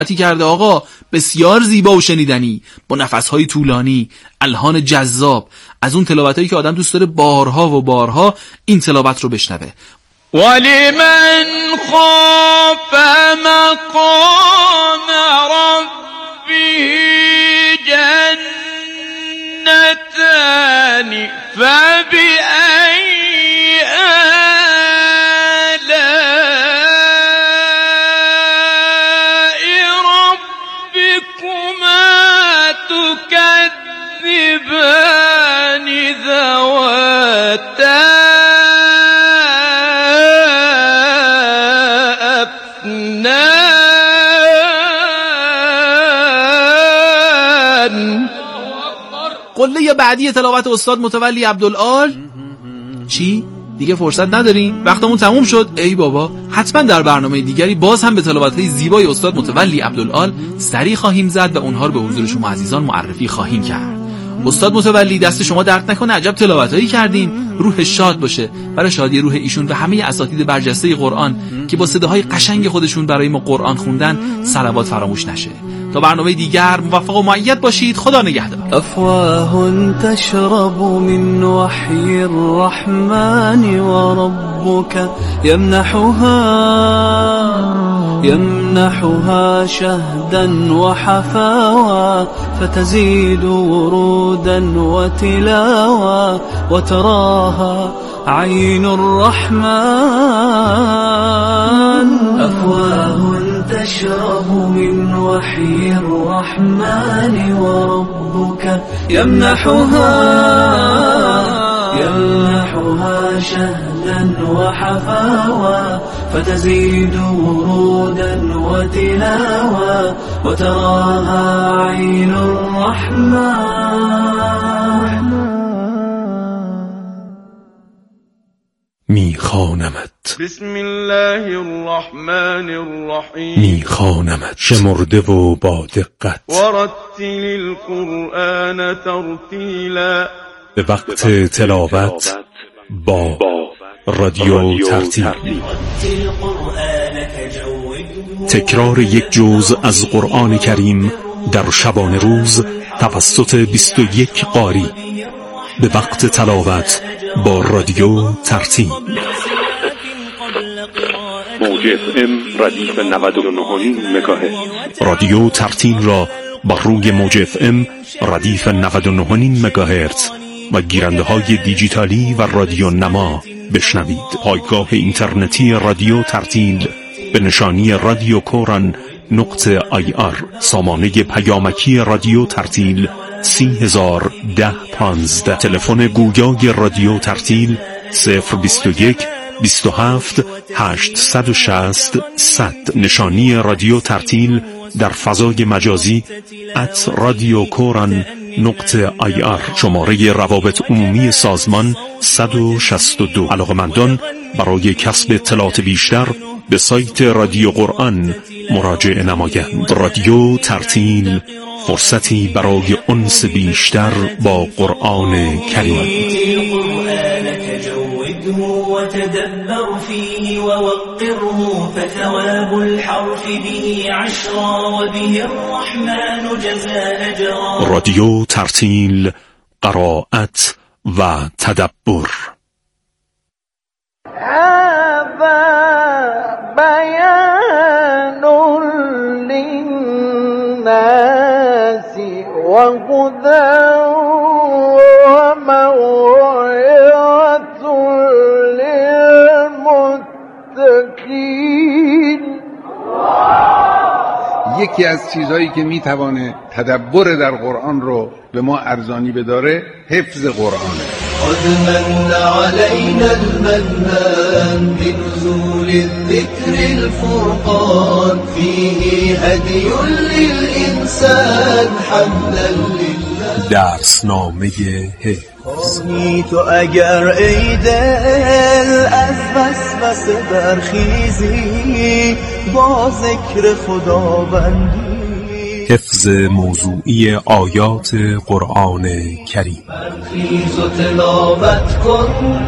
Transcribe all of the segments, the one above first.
کرده آقا، بسیار زیبا و شنیدنی، با نفسهای طولانی، الحان جذاب، از اون تلاوتایی که آدم دوست داره بارها و بارها این تلاوت رو بشنوه. ولمن خاف مقام ربه جنتان فبأي آلاء ربكما تكذبان ذواتا قله بعدی تلاوت استاد متولی عبدالعال. چی؟ دیگه فرصت نداریم؟ وقتمون تموم شد؟ ای بابا، حتما در برنامه دیگری باز هم به تلاوت‌های زیبای استاد متولی عبدالعال سری خواهیم زد و اونها رو به حضور شما عزیزان معرفی خواهیم کرد. استاد متولی دست شما درد نکنه، عجب تلاوتایی کردین. روح شاد باشه. برای شادی روح ایشون و همه اساتید برجسته قرآن که با صداهای قشنگ خودشون برای ما قرآن خوندن، صلوات فراموش نشه. تا برنامه دیگر موفق و مؤید باشید. خدا نگهدار. أفواه تشرب من وحي الرحمن وربك يمنحها شهدا وحفاوى فتزيد ورودا وتلاوى وتراها عين الرحمن. أفواه تشرب من وحي الرحمن وربك يمنحها شهدا وحفاوى فتزيد ورودا وتلاوى وتراها عين الرحمن. میخوانمت بسم الله الرحمن الرحیم میخوانمت شمرده و با دقت ورتل القرآن ترتیلا به وقت تلاوت با رادیو ترتیل. تکرار یک جزء از قرآن کریم در شبانه روز توسط 21 قاری به وقت تلاوت با رادیو ترتیل. موج FM ردیف 99.9 مگاهرتز. رادیو ترتیل را بر روی موج FM ردیف 99.9 مگاهرتز و گیرنده های دیجیتالی و رادیو نما بشنوید. پایگاه اینترنتی رادیو ترتیل به نشانی رادیو کوران .ir. سامانه پیامکی رادیو ترتیل 301015. تلفن گویای رادیو ترتیل 021 27 860 100. نشانی رادیو ترتیل در فضای مجازی @radiokoran.ir. شماره روابط عمومی سازمان 162. علاقمندان برای کسب اطلاعات بیشتر به سایت رادیو قرآن مراجعه نمایند. رادیو ترتیل، فرصتی برای انس بیشتر با قرآن کریم. وتدبر فيه ووقره فثواب الحرف به عشرا وبه الرحمن جزاء أجرا. رادیو ترتیل، قرائت و تدبر. هذا بيان للناس وهدى وموعظة للمتقين. یکی از چیزهایی که میتوانه تدبر در قرآن رو به ما ارزانی بداره حفظ قرآنه. قد من علينا المنان بنزول الذكر الفرقان فيه هدي للإنسان حمدا لله. درسنامه حفظ. تو اگر ای دل از وسوسه برخیزی با ذکر خداوندی. حفظ موضوعی آیات قرآن کریم. برخیز و تلاوت کن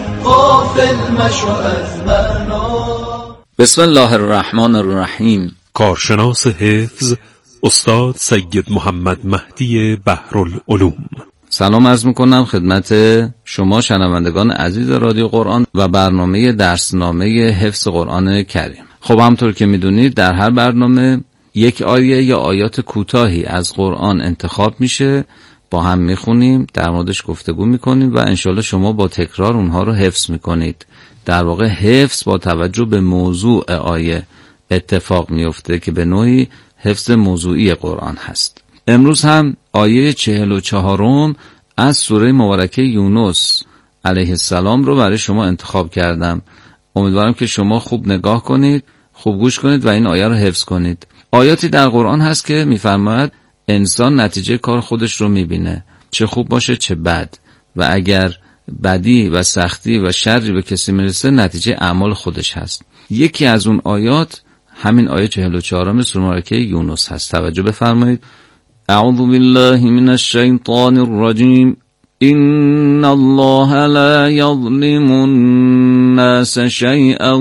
غافل مشو از معنا. بسم الله الرحمن الرحیم. کارشناس حفظ استاد سید محمد مهدی بحرالعلوم. سلام عرض میکنم خدمت شما شنوندگان عزیز رادیو قرآن و برنامه درسنامه حفظ قرآن کریم. خب همطور که میدونید در هر برنامه یک آیه یا آیات کوتاهی از قرآن انتخاب میشه، با هم میخونیم، در موردش گفتگو میکنیم و انشالله شما با تکرار اونها رو حفظ میکنید. در واقع حفظ با توجه به موضوع آیه اتفاق میفته که به نوعی حفظ موضوعی قرآن هست. امروز هم آیه 44 از سوره مبارکه یونس علیه السلام رو برای شما انتخاب کردم. امیدوارم که شما خوب نگاه کنید، خوب گوش کنید و این آیه رو حفظ کنید. آیاتی در قرآن هست که میفرماید انسان نتیجه کار خودش رو میبینه، چه خوب باشه چه بد، و اگر بدی و سختی و شری به کسی میرسه نتیجه اعمال خودش هست. یکی از اون آیات همین آیه 44 سوره مبارکه یونس هست. توجه بفرمایید. اعوذ بالله من الشیطان الرجیم. ان الله لا یظلم الناس شیئا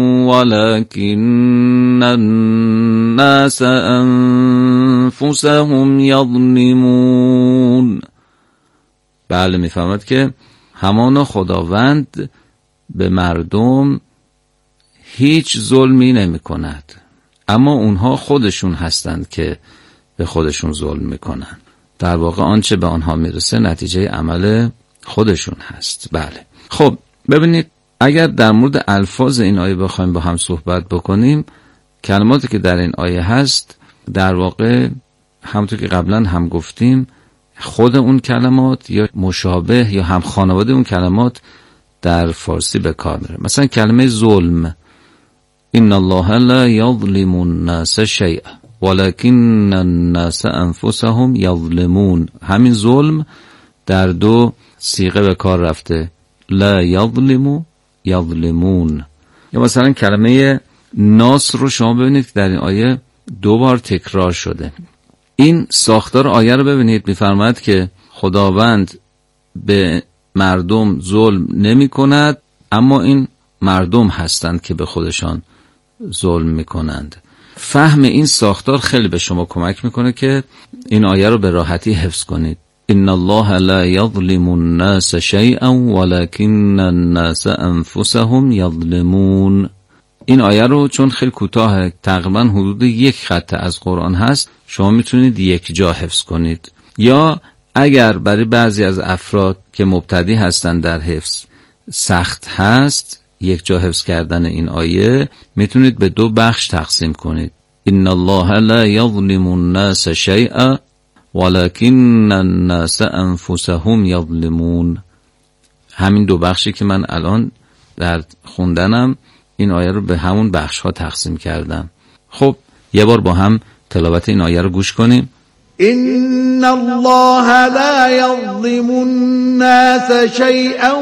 ولكن الناس انفسهم یظلمون. بله، میفهمد که همانا خداوند به مردم هیچ ظلمی نمی کند، اما اونها خودشون هستند که به خودشون ظلم میکنن. در واقع آنچه به آنها میرسه نتیجه عمل خودشون هست. بله، خب ببینید، اگر در مورد الفاظ این آیه بخوایم با هم صحبت بکنیم، کلماتی که در این آیه هست در واقع همونطور که قبلا هم گفتیم خود اون کلمات یا مشابه یا هم خانواده اون کلمات در فارسی به کار میره. مثلا کلمه ظلم، ان الله لا یظلم الناس شیئا ولكن الناس انفسهم یظلمون. همین ظلم در دو صیغه به کار رفته، لا یظلم یظلمون. یا مثلا کلمه ناس رو شما ببینید که در این آیه 2 بار تکرار شده. این ساختار آیه رو ببینید، می‌فرماید که خداوند به مردم ظلم نمی کند، اما این مردم هستند که به خودشان ظلم می کنند. فهم این ساختار خیلی به شما کمک میکنه که این آیه رو به راحتی حفظ کنید. ان الله لا یظلم الناس شیئا ولكن الناس انفسهم یظلمون. این آیه رو چون خیلی کوتاه، تقریبا حدود 1 خط از قرآن هست، شما میتونید یک جا حفظ کنید، یا اگر برای بعضی از افراد که مبتدی هستند در حفظ سخت هست یک جا حفظ کردن این آیه، میتونید به 2 بخش تقسیم کنید. ان الله لا یظلم الناس شیئا ولكن الناس انفسهم یظلمون. همین 2 بخشی که من الان در خوندنم این آیه رو به همون بخش ها تقسیم کردم. خب یه بار با هم تلاوت این آیه رو گوش کنیم. ان الله لا یظلم الناس شیئا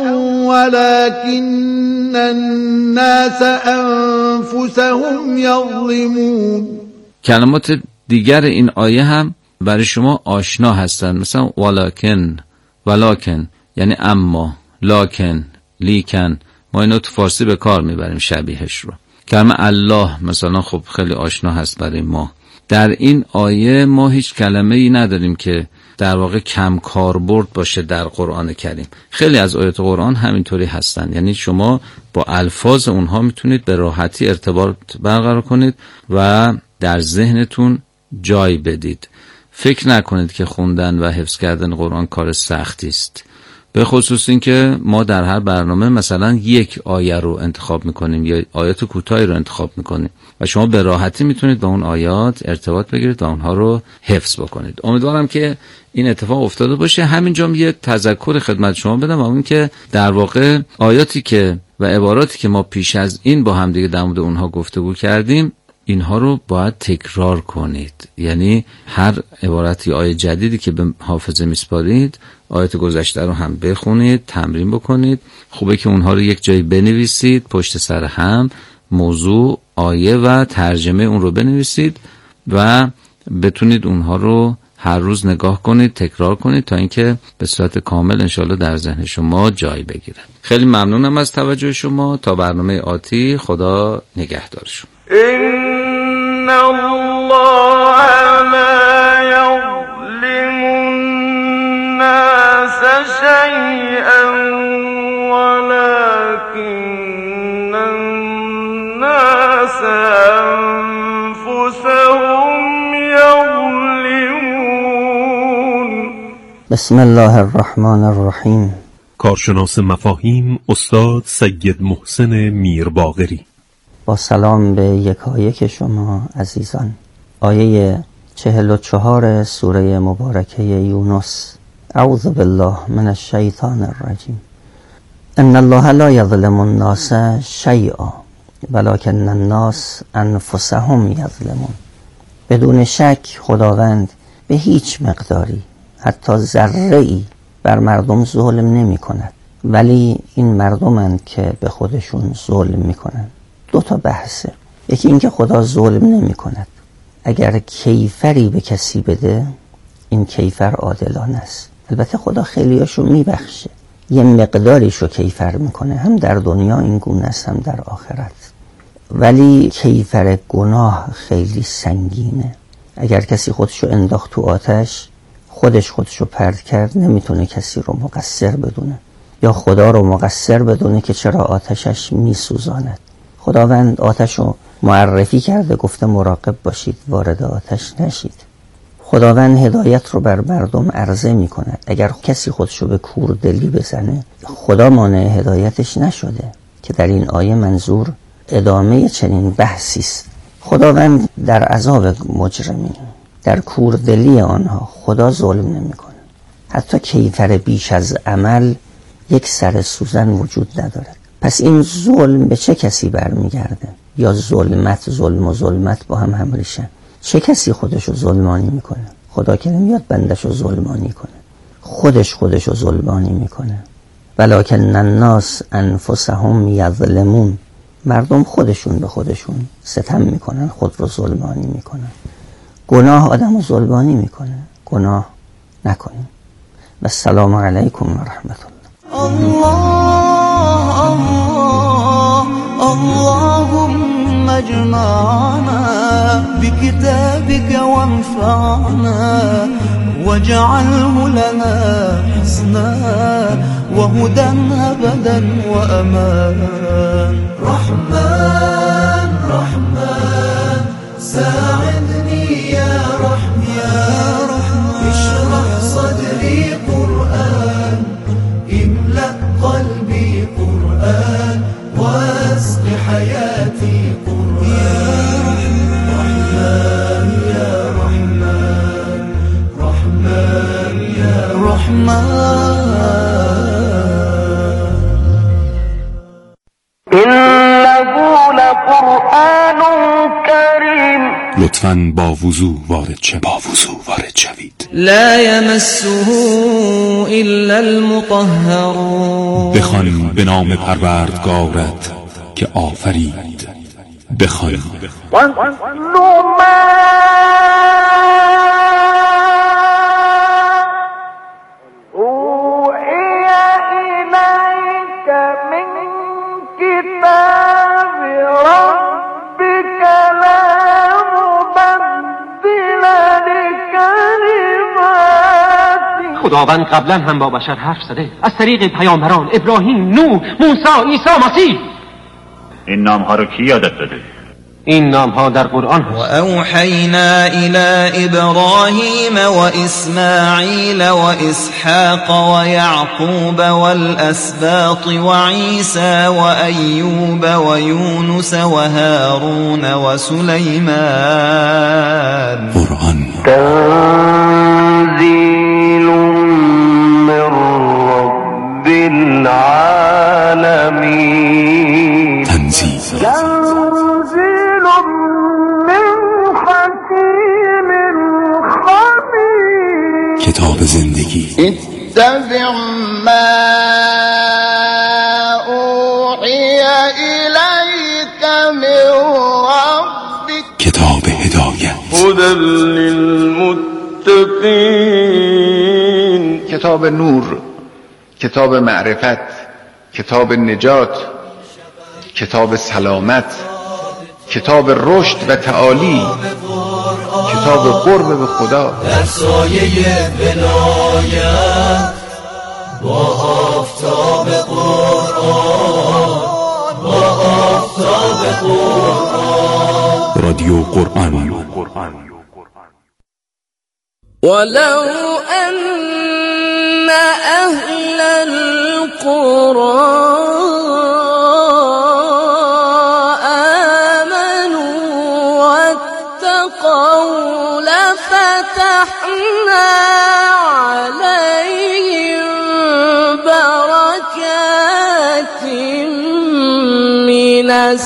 ولكن الناس انفسهم یظلمون. کلمات دیگر این آیه هم برای شما آشنا هستند، مثلا ولکن یعنی اما، لاکن، لیکن، ما اینو تو فارسی به کار میبریم شبیهش رو. کلمه الله مثلا خب خیلی آشنا هست برای ما. در این آیه ما هیچ کلمه ای نداریم که در واقع کم کاربرد باشه در قرآن کریم. خیلی از آیات قرآن همینطوری هستن، یعنی شما با الفاظ اونها میتونید به راحتی ارتباط برقرار کنید و در ذهنتون جای بدید. فکر نکنید که خوندن و حفظ کردن قرآن کار سختی است، به خصوص این که ما در هر برنامه مثلا 1 آیه رو انتخاب میکنیم یا آیات کوتاهی رو انتخاب میکنیم و شما به راحتی میتونید با اون آیات ارتباط بگیرید و اونها رو حفظ بکنید. امیدوارم که این اتفاق افتاده باشه. همینجا یه تذکر خدمت شما بدم، اون که در واقع آیاتی که و عباراتی که ما پیش از این با هم دیگه در مورد اونها گفتگو کردیم، اینها رو باید تکرار کنید. یعنی هر عبارتی آیه جدیدی که به حافظه میسپارید، آیات گذشته رو هم بخونید، تمرین بکنید. خوبه که اونها رو یک جایی بنویسید، پشت سر هم موضوع، آیه و ترجمه اون رو بنویسید و بتونید اونها رو هر روز نگاه کنید، تکرار کنید تا اینکه به صورت کامل انشالله در ذهن شما جای بگیرن. خیلی ممنونم از توجه شما. تا برنامه آتی، خدا نگهدار شما. الله لا يظلم الناس شيئا ولكن الناس أنفسهم يظلمون. بسم الله الرحمن الرحیم. کارشناس مفاهیم استاد سید محسن میرباقری. با سلام به یکایک شما عزیزان. آیه 44 سوره مبارکه یونس. اعوذ بالله من الشیطان الرجیم. ان الله لا یظلم الناس شیئا ولکن الناس انفسهم یظلمون. بدون شک خداوند به هیچ مقداری، حتی ذره‌ای، بر مردم ظلم نمی کند، ولی این مردمند که به خودشون ظلم می کنند. دو تا بحثه. یکی این که خدا ظلم نمی کند. اگر کیفری به کسی بده این کیفر عادلانه است. البته خدا خیلیاشو می بخشه، یه مقداریشو کیفر میکنه، هم در دنیا این گونه است هم در آخرت. ولی کیفر گناه خیلی سنگینه. اگر کسی خودشو انداخت تو آتش، خودشو پرت کرد، نمیتونه کسی رو مقصر بدونه یا خدا رو مقصر بدونه که چرا آتشش میسوزاند. خداوند آتش رو معرفی کرده، گفته مراقب باشید وارد آتش نشید. خداوند هدایت رو بر مردم عرضه می کند. اگر کسی خودشو به کوردلی بزنه، خدا مانع هدایتش نشده، که در این آیه منظور ادامه چنین بحثی است. خداوند در عذاب مجرمین، در کوردلی آنها خدا ظلم نمی کنه. حتی کیفر بیش از عمل یک سر سوزن وجود ندارد. پس این ظلم به چه کسی برمیگرده؟ یا ظلمت، ظلم و ظلمت با هم همریشن. چه کسی خودشو ظلمانی میکنه؟ خدا که نمیاد بندشو ظلمانی کنه، خودشو ظلمانی میکنه. ولکن الناس انفسهم یظلمون. مردم خودشون به خودشون ستم میکنن، خود رو ظلمانی میکنن. گناه آدمو ظلمانی میکنه. گناه نکنیم. و السلام علیکم و رحمت الله. اللهم اجمعنا بكتابك وانفعنا واجعله لنا حسنا وهدى أبدا وأمان. رحمن ساعدني يا رحمن اشرح صدري قرآن املأ قلبي قرآن واسق حياتي قرآن. رحمن يا رحمن رحمن يا رحمن. إنه لقرآن كريم. لطفاً با وضو وارد شوید. لا يمسه إلا المطهرون. بخوان به نام پروردگارت که آفرید. بخوان. خداوند قبلا هم با بشر حرف زده از طریق پیامبران ابراهیم، نوح، موسی، عیسی مسیح. این نامها رو کی یادت داده؟ این نامها در قرآن هست. و اوحینا الی ابراهیم و اسماعیل و اسحاق و یعقوب والاسباط و عیسی و ایوب و یونس و هارون و سلیمان. قرآن تنزیل من رب العالمین. تنزیل کتاب زندگی. اتبع ما اوحی الیک من ربک. کتاب هدایت. هدی للمتقین. کتاب نور، کتاب معرفت، کتاب نجات، کتاب سلامت، کتاب رشد و تعالی، کتاب قرب به خدا. در سایه ولایت با آفتاب قرآن، با آفتاب قرآن. رادیو قرآن. ولو أن أهل القرى آمنوا واتقوا لفتحنا عليهم بركات من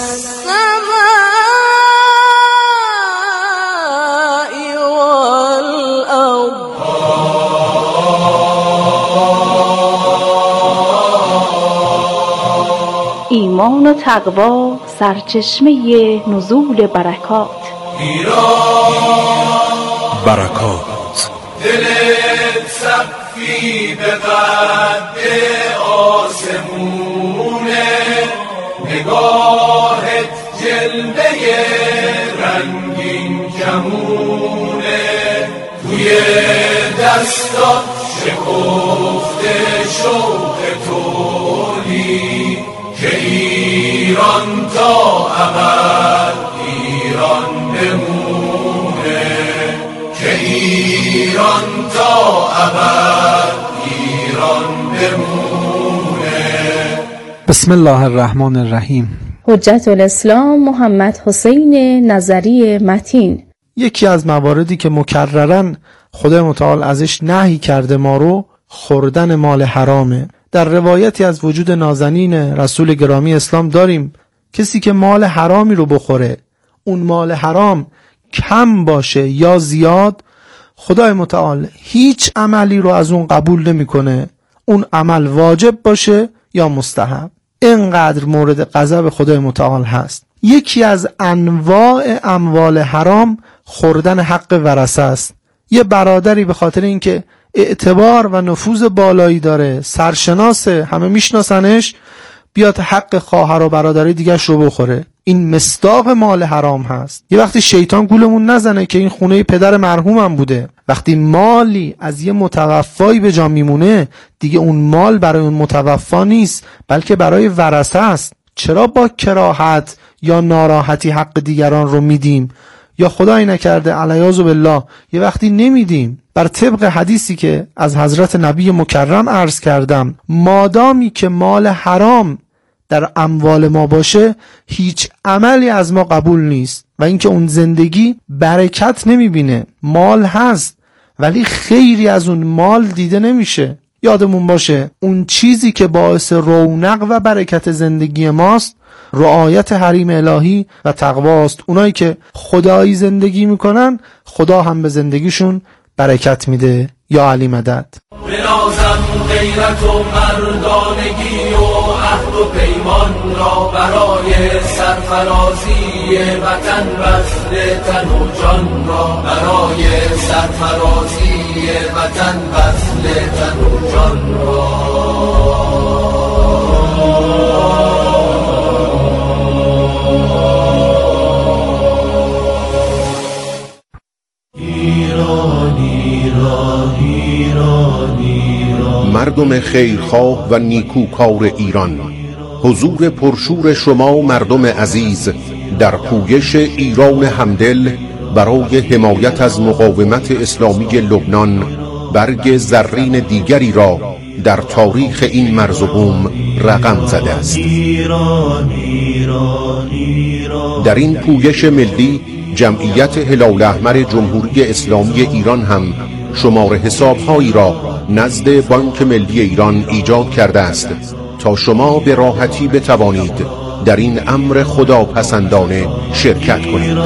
ایمان و تقوا سرچشمه نزول برکات. برکات دلت سقفی به قد آسمونه، نگاهت جلوه رنگین کمونه، توی دستات شکفته شوق تولی که ایران تا ابد ایران بمونه، که ایران تا ابد ایران بمونه. بسم الله الرحمن الرحیم. حجت الاسلام محمد حسین نظری متین. یکی از مواردی که مکررن خدای متعال ازش نهی کرده ما رو خوردن مال حرامه. در روایتی از وجود نازنین رسول گرامی اسلام داریم کسی که مال حرامی رو بخوره، اون مال حرام کم باشه یا زیاد، خدای متعال هیچ عملی رو از اون قبول نمیکنه، اون عمل واجب باشه یا مستحب. اینقدر مورد غضب خدای متعال هست. یکی از انواع اموال حرام خوردن حق ورثه است. یه برادری به خاطر اینکه اعتبار و نفوذ بالایی داره، سرشناسه، همه میشناسنش، بیاد حق خواهر و برادری دیگرش رو بخوره. این مصداق مال حرام هست. یه وقتی شیطان گولمون نزنه که این خونه پدر مرحومم بوده، وقتی مالی از یه متوفایی به جا میمونه دیگه اون مال برای اون متوفا نیست بلکه برای ورثه است. چرا با کراهت یا ناراحتی حق دیگران رو میدیم یا خدای نکرده علیاذ بالله یه وقتی نمیدیم؟ بر طبق حدیثی که از حضرت نبی مکرم عرض کردم، مادامی که مال حرام در اموال ما باشه هیچ عملی از ما قبول نیست و اینکه اون زندگی برکت نمیبینه. مال هست ولی خیری از اون مال دیده نمیشه. یادمون باشه اون چیزی که باعث رونق و برکت زندگی ماست رعایت حریم الهی و تقواست. اونایی که خدایی زندگی میکنن خدا هم به زندگیشون برکت میده. یا علی مدد. بنازم غیرت و مردانگی و عهد و پیمان را برای سرفرازی وطن بذل تن و جان را، برای سرفرازی وطن بذل تن و جان را. مردم خیرخواه و نیکوکار ایران، حضور پرشور شما مردم عزیز در پویش ایران همدل برای حمایت از مقاومت اسلامی لبنان برگ زرین دیگری را در تاریخ این مرز و بوم رقم زده است. در این پویش ملی جمعیت هلال احمر جمهوری اسلامی ایران هم شمار حساب‌هایی را نزد بانک ملی ایران ایجاد کرده است تا شما به راحتی بتوانید در این امر خداپسندانه شرکت کنید.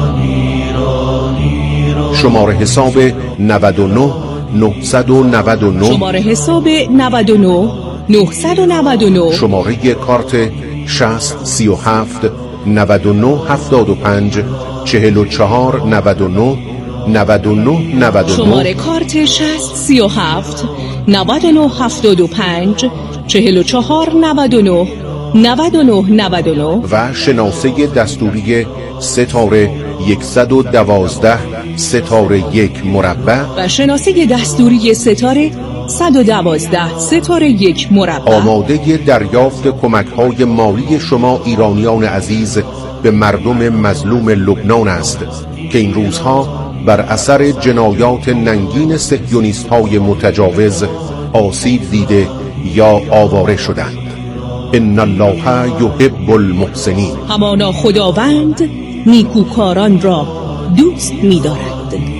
شماره حساب 99 999 شماره حساب 99 999 شماره کارت 6037 99 75 44 99 99 99 شماره کارت 6037 99 75 44 99 99 99 و شناسه دستوری ستاره 112 ستاره 1 مربع و شناسه دستوری ستاره 112 ستاره 1 مربع. آماده دریافت کمک‌های مالی شما ایرانیان عزیز به مردم مظلوم لبنان است که این روزها بر اثر جنایات ننگین صهیونیست‌های متجاوز آسیب دیده یا آواره شدند. ان الله یحب المحسنین. همانا خداوند نیکوکاران را دوست می‌دارد.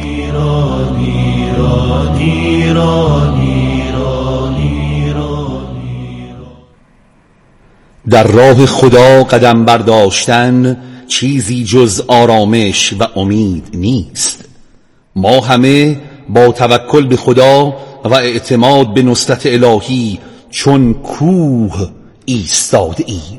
در راه خدا قدم برداشتن چیزی جز آرامش و امید نیست. ما همه با توکل به خدا و اعتماد به نصرت الهی چون کوه ایستاده ایم.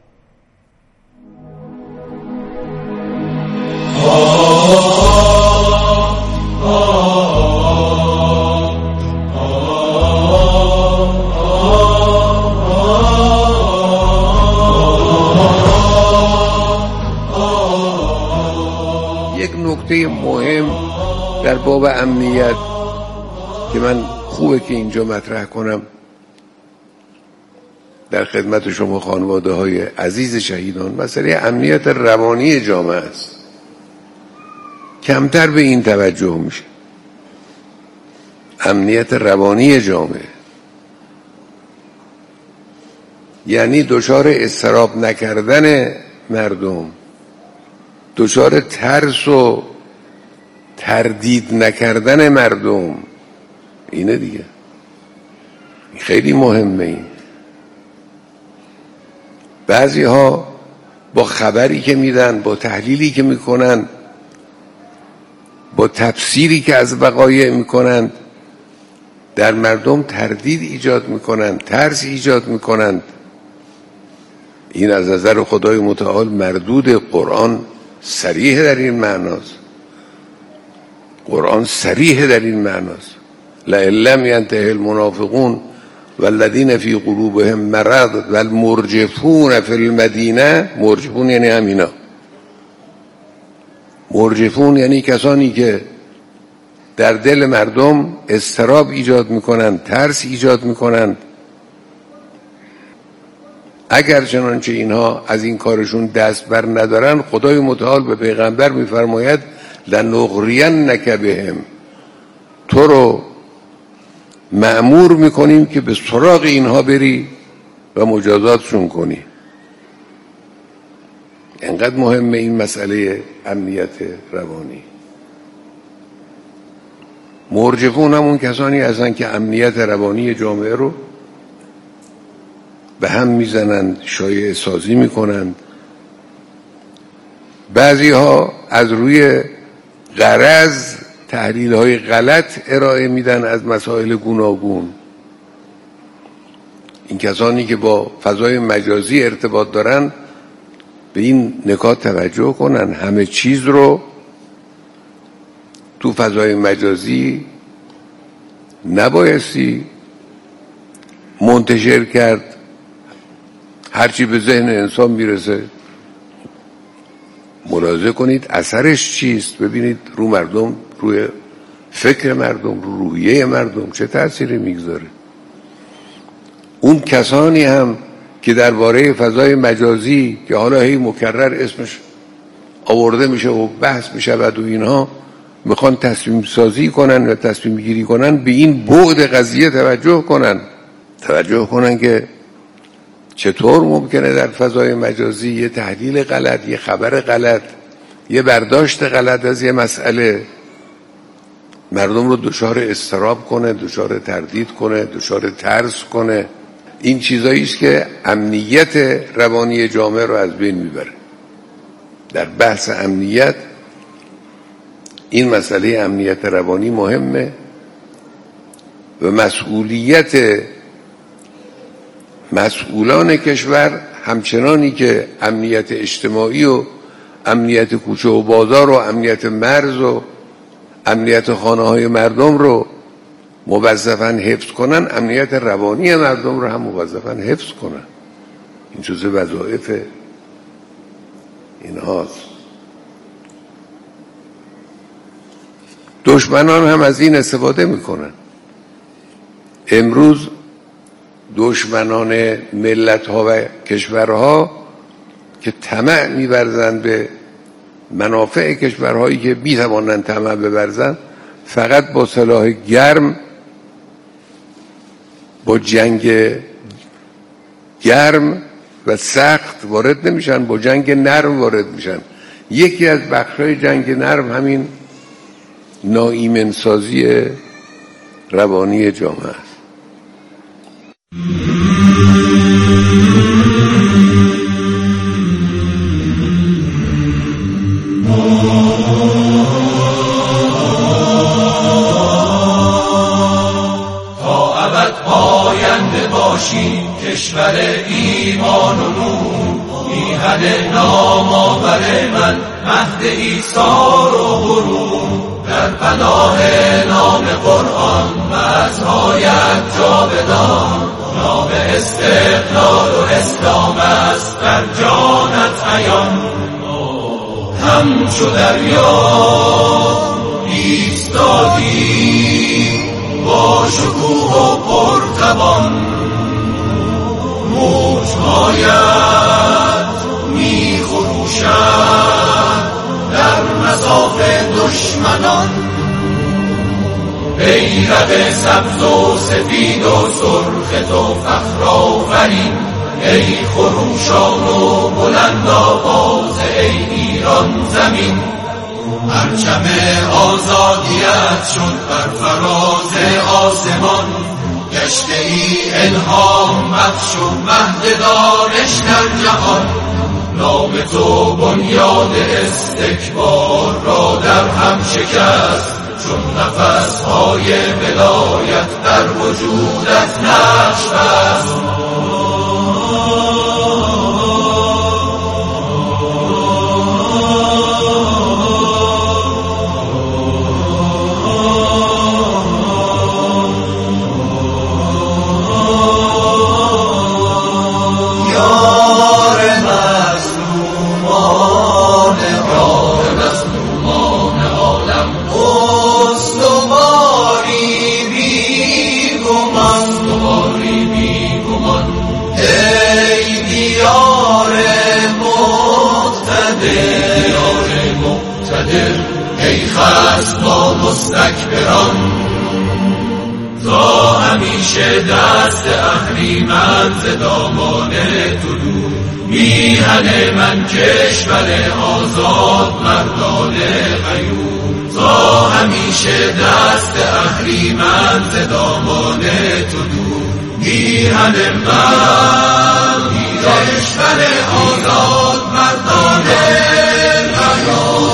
یک نکته مهم در باب امنیت که من خوبه که اینجا مطرح کنم در خدمت شما خانواده های عزیز شهیدان، مسئله امنیت روانی جامعه است. کمتر به این توجه میشه. امنیت روانی جامعه یعنی دچار اضطراب نکردن مردم، دچار ترس و تردید نکردن مردم. اینه دیگه، خیلی مهمه. این بعضی ها با خبری که میدن، با تحلیلی که میکنن، با تفسیری که از وقایع میکنند، در مردم تردید ایجاد میکنند، ترس ایجاد میکنند. این از نظر خدای متعال مردود. قرآن صریح در این معناست. قرآن صریح در این معناست. لئن لم ینته المنافقون والذین فی قلوبهم مرض والمرجفون فی المدینه. مرجفون یعنی همینا. مرجفون یعنی کسانی که در دل مردم اضطراب ایجاد میکنند، ترس ایجاد میکنند. اگر چنانچه اینها از این کارشون دست بر ندارن، خدای متعال به پیغمبر میفرماید لنغرینک بهم، تو رو مأمور میکنیم که به سراغ اینها بری و مجازاتشون کنی. انقدر مهمه این مسئله امنیت روانی. مرجفون همون کسانی هستن که امنیت روانی جامعه رو به هم میزنند، شایعه سازی میکنند. بعضی ها از روی غرض تحلیل های غلط ارائه میدن از مسائل گوناگون. این کسانی که با فضای مجازی ارتباط دارن به این نکات توجه کنن. همه چیز رو تو فضای مجازی نبایستی منتشر کرد. هرچی به ذهن انسان میرسه ملاحظه کنید اثرش چیست. ببینید رو مردم، روی فکر مردم، رو روحیه مردم چه تأثیری میگذاره. اون کسانی هم که درباره فضای مجازی که حالا هی مکرر اسمش آورده میشه و بحث میشه و اینها میخوان تصمیم سازی کنن و تصمیم گیری کنن، به این بعد قضیه توجه کنن که چطور ممکنه در فضای مجازی یه تحلیل غلط، یه خبر غلط، یه برداشت غلط از یه مسئله مردم رو دچار اضطراب کنه، دچار تردید کنه، دچار ترس کنه. این چیزایی است که امنیت روانی جامعه رو از بین میبره. در بحث امنیت این مسئله امنیت روانی مهمه و مسئولیت مسئولان کشور همچنانی که امنیت اجتماعی و امنیت کوچه و بازار و امنیت مرز و امنیت خانه های مردم رو موظفن حفظ کنن، امنیت روانی مردم رو هم موظفن حفظ کنن. این جزء وظایف اینهاست. دشمنان هم از این استفاده میکنن. امروز دشمنان ملت ها و کشورها که طمع می‌ورزند به منافع کشورهایی که می‌توانند طمع بورزند، فقط با سلاح گرم، با جنگ گرم و سخت وارد نمیشن، با جنگ نرم وارد میشن. یکی از بخش‌های جنگ نرم همین ناایمن‌سازی روانی جامعه است. تا ابد پاینده باشی کشور ایمان و نور، میهن نامآور من مهد ایثار و غرور، در پناه نام قرآن مرزهایت جاودان، نام استقلال و اسلام است در جانت عیان. همچو دریا ایستادی با شکوه و پرتوان، موجهایت میخروشد در مصاف دشمنان. بیرق سبز و سفید و سرخ تو فخر آفرین، ای خروشان و بلند آواز ای ایران زمین. پرچم آزادیت شد بر فراز آسمان، گشته ای الهام بخش و مهد دانش در جهان. نام تو بنیاد استکبار را در هم شکست، چون نفس‌های ولایت در وجودت نقش بست. ای خصم با مستکبران، تا همیشه دست اهریمن ز دامان تو دور. میهن من کشور آزاد مردان غیور، تا همیشه دست اهریمن ز دامان تو دور. میهن من کشور آزاد مردان غیور.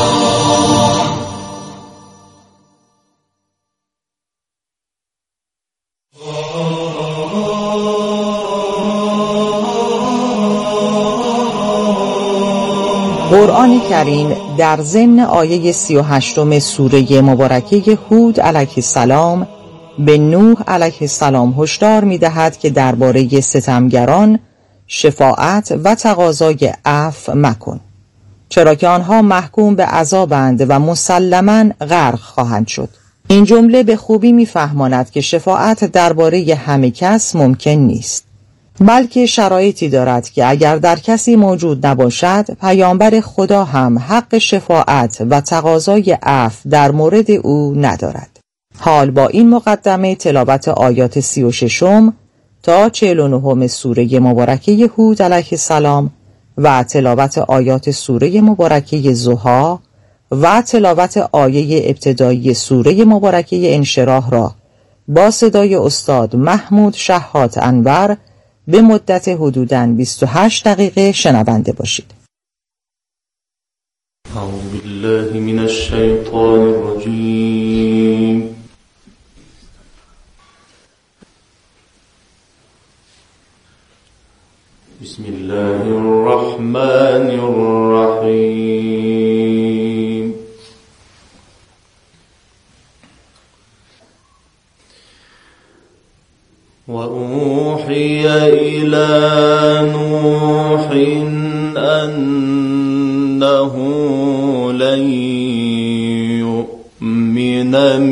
قرآن کریم در ضمن آیه 38 سوره مبارکه هود علیه السلام به نوح علیه السلام هشدار می‌دهد که درباره ستمگران شفاعت و تقاضای عفو مکن، چرا که آنها محکوم به عذابند و مسلماً غرق خواهند شد. این جمله به خوبی می‌فهماند که شفاعت درباره همه کس ممکن نیست، بلکه شرایطی دارد که اگر در کسی موجود نباشد، پیامبر خدا هم حق شفاعت و تقاضای عفو در مورد او ندارد. حال با این مقدمه تلاوت آیات 36 تا 49 سوره مبارکه هود علیه السلام و تلاوت آیات سوره مبارکه ضحی و تلاوت آیه ابتدایی سوره مبارکه انشراح را با صدای استاد محمود شحات انور به مدت حدوداً 28 دقیقه شنونده باشید. اعوذ بالله من الشیطان الرجیم. بسم الله الرحمن الرحیم. وأوحي إلى نوح أنه لن يؤمن جهنم